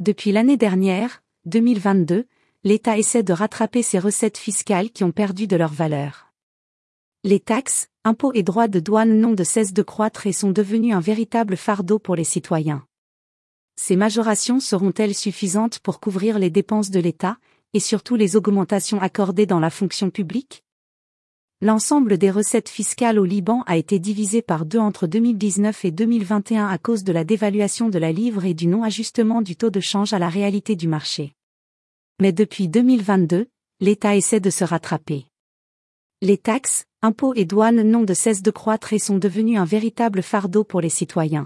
Depuis l'année dernière, 2022, l'État essaie de rattraper ses recettes fiscales qui ont perdu de leur valeur. Les taxes, impôts et droits de douane n'ont de cesse de croître et sont devenus un véritable fardeau pour les citoyens. Ces majorations seront-elles suffisantes pour couvrir les dépenses de l'État, et surtout les augmentations accordées dans la fonction publique? L'ensemble des recettes fiscales au Liban a été divisé par 2 entre 2019 et 2021 à cause de la dévaluation de la livre et du non-ajustement du taux de change à la réalité du marché. Mais depuis 2022, l'État essaie de se rattraper. Les taxes, impôts et douanes n'ont de cesse de croître et sont devenus un véritable fardeau pour les citoyens.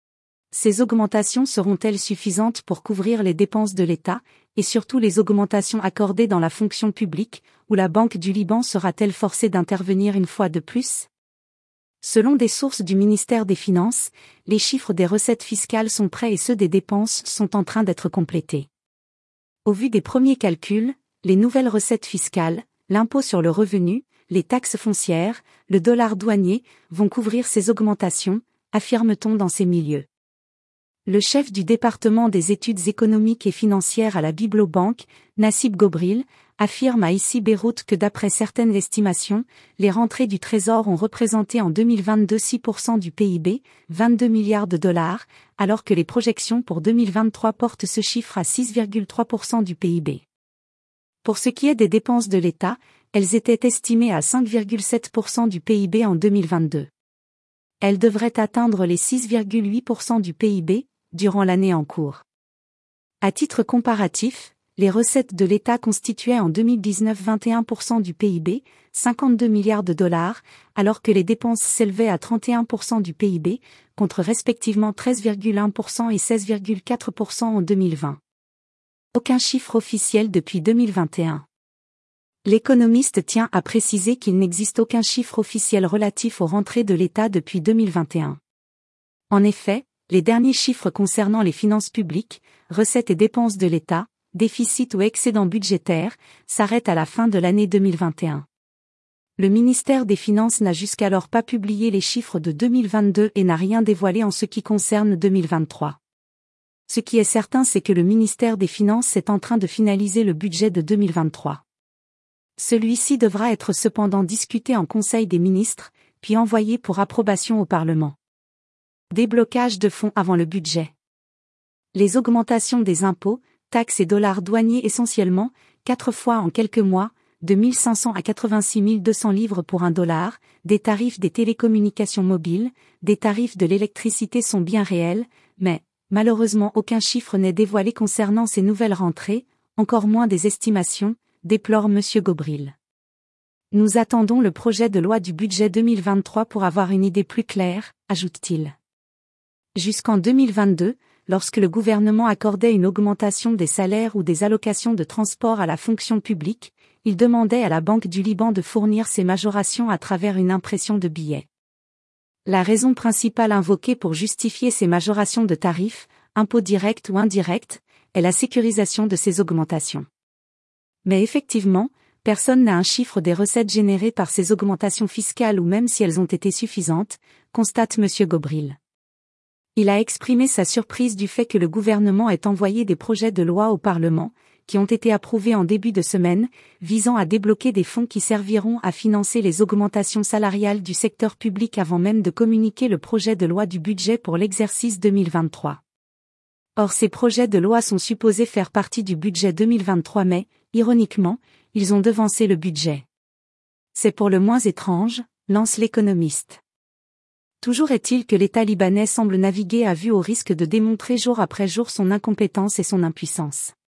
Ces augmentations seront-elles suffisantes pour couvrir les dépenses de l'État, et surtout les augmentations accordées dans la fonction publique, où la Banque du Liban sera-t-elle forcée d'intervenir une fois de plus? Selon des sources du ministère des Finances, les chiffres des recettes fiscales sont prêts et ceux des dépenses sont en train d'être complétés. Au vu des premiers calculs, les nouvelles recettes fiscales, l'impôt sur le revenu, les taxes foncières, le dollar douanier, vont couvrir ces augmentations, affirme-t-on dans ces milieux. Le chef du département des études économiques et financières à la Biblobank, Nassib Gobril, affirme à ICI Beyrouth que d'après certaines estimations, les rentrées du Trésor ont représenté en 2022 6% du PIB, 22 milliards de dollars, alors que les projections pour 2023 portent ce chiffre à 6,3% du PIB. Pour ce qui est des dépenses de l'État, elles étaient estimées à 5,7% du PIB en 2022. Elles devraient atteindre les 6,8% du PIB, durant l'année en cours. À titre comparatif, les recettes de l'État constituaient en 2019 21% du PIB, 52 milliards de dollars, alors que les dépenses s'élevaient à 31% du PIB, contre respectivement 13,1% et 16,4% en 2020. Aucun chiffre officiel depuis 2021. L'économiste tient à préciser qu'il n'existe aucun chiffre officiel relatif aux rentrées de l'État depuis 2021. En effet, les derniers chiffres concernant les finances publiques, recettes et dépenses de l'État, déficit ou excédent budgétaire, s'arrêtent à la fin de l'année 2021. Le ministère des Finances n'a jusqu'alors pas publié les chiffres de 2022 et n'a rien dévoilé en ce qui concerne 2023. Ce qui est certain, c'est que le ministère des Finances est en train de finaliser le budget de 2023. Celui-ci devra être cependant discuté en Conseil des ministres, puis envoyé pour approbation au Parlement. Déblocage de fonds avant le budget. Les augmentations des impôts, taxes et dollars douaniers essentiellement, 4 fois en quelques mois, de 1 500 à 86 200 livres pour $1, des tarifs des télécommunications mobiles, des tarifs de l'électricité sont bien réels, mais, malheureusement aucun chiffre n'est dévoilé concernant ces nouvelles rentrées, encore moins des estimations, déplore M. Gobril. Nous attendons le projet de loi du budget 2023 pour avoir une idée plus claire, ajoute-t-il. Jusqu'en 2022, lorsque le gouvernement accordait une augmentation des salaires ou des allocations de transport à la fonction publique, il demandait à la Banque du Liban de fournir ces majorations à travers une impression de billets. La raison principale invoquée pour justifier ces majorations de tarifs, impôts directs ou indirects, est la sécurisation de ces augmentations. Mais effectivement, personne n'a un chiffre des recettes générées par ces augmentations fiscales ou même si elles ont été suffisantes, constate M. Gobril. Il a exprimé sa surprise du fait que le gouvernement ait envoyé des projets de loi au Parlement, qui ont été approuvés en début de semaine, visant à débloquer des fonds qui serviront à financer les augmentations salariales du secteur public avant même de communiquer le projet de loi du budget pour l'exercice 2023. Or ces projets de loi sont supposés faire partie du budget 2023 mais, ironiquement, ils ont devancé le budget. C'est pour le moins étrange, lance l'économiste. Toujours est-il que l'État libanais semble naviguer à vue au risque de démontrer jour après jour son incompétence et son impuissance.